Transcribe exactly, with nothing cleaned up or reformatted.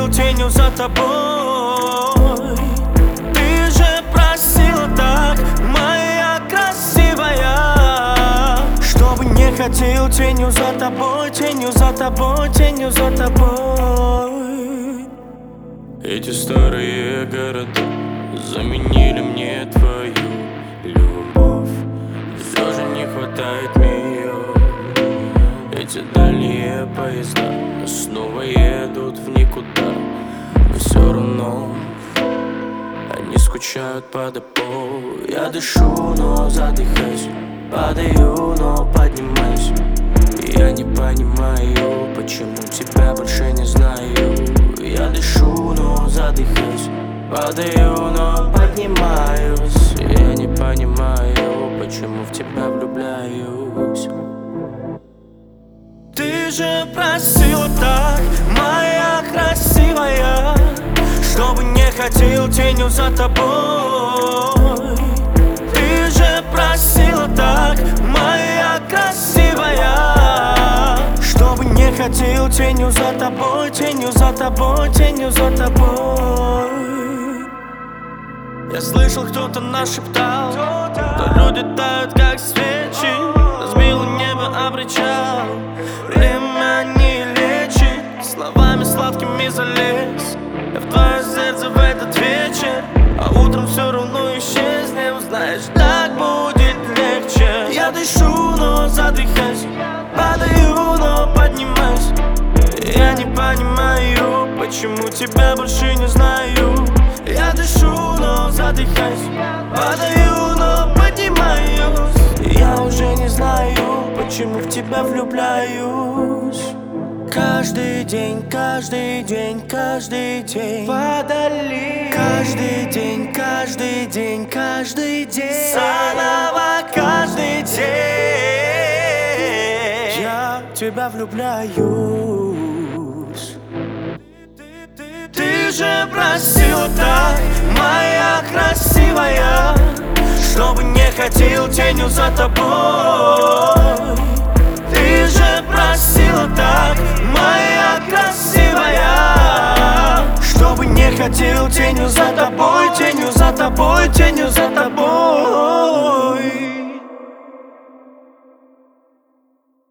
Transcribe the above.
хотел тенью за тобой. Ты же просила так, моя красивая, чтобы не хотел тенью за тобой, тенью за тобой, тенью за тобой. Эти старые города заменили мне твою любовь. Все же не хватает ее. Эти дальние поезда снова едут в никуда, но все равно они скучают по депо. Я дышу, но задыхаюсь, падаю, но поднимаюсь. Я не понимаю, почему тебя больше не знаю. Я дышу, но задыхаюсь, падаю, но поднимаюсь. Я не понимаю, почему в тебя влюбляюсь. Ты же просила так, моя красивая, чтобы не хотел тенью за тобой. Ты же просила так, моя красивая, чтобы не хотел тенью за тобой, тенью за тобой, тенью за тобой. Я слышал, кто-то нашептал, что люди тают, как свечи. Разбило небо об причал, время не лечит, словами сладкими залез я в твое сердце в этот вечер, а утром все равно исчезнем. Знаешь, так будет легче. Я дышу, но задыхаюсь, падаю, но поднимаюсь. Я не понимаю, почему тебя больше не знаю. Я дышу, но задыхаюсь, падаю, но поднимаюсь. Я уже не знаю, почему в тебя влюбляюсь. Каждый день, каждый день, каждый день вдали. Каждый день, каждый день, каждый день заново каждый день я в тебя влюбляюсь. Ты же просила так, моя красивая, чтобы не хотел тенью за тобой. Ты же просила так, моя красивая, чтобы не хотел тенью за тобой, тенью за тобой, тенью за тобой.